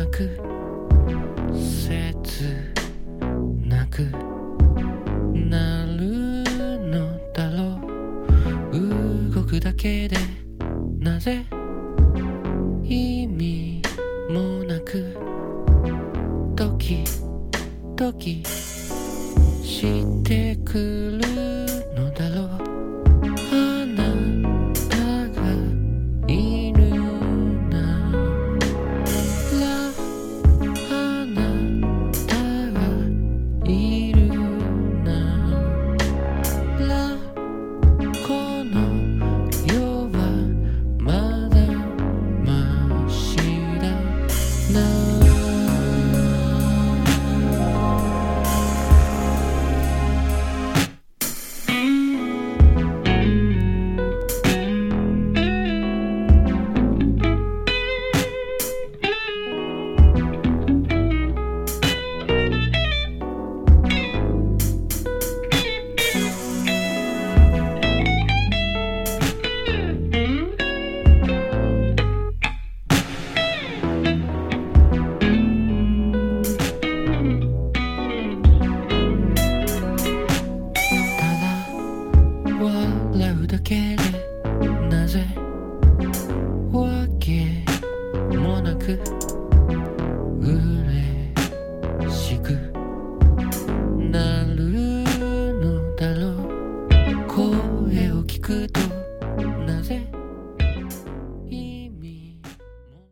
なく切なくなるのだろう。動くだけでなぜ意味もなくドキドキしてくるのだろう。あなたがいるならあなたがいるならこの世はまだましだな。笑うだけでなぜわけもなく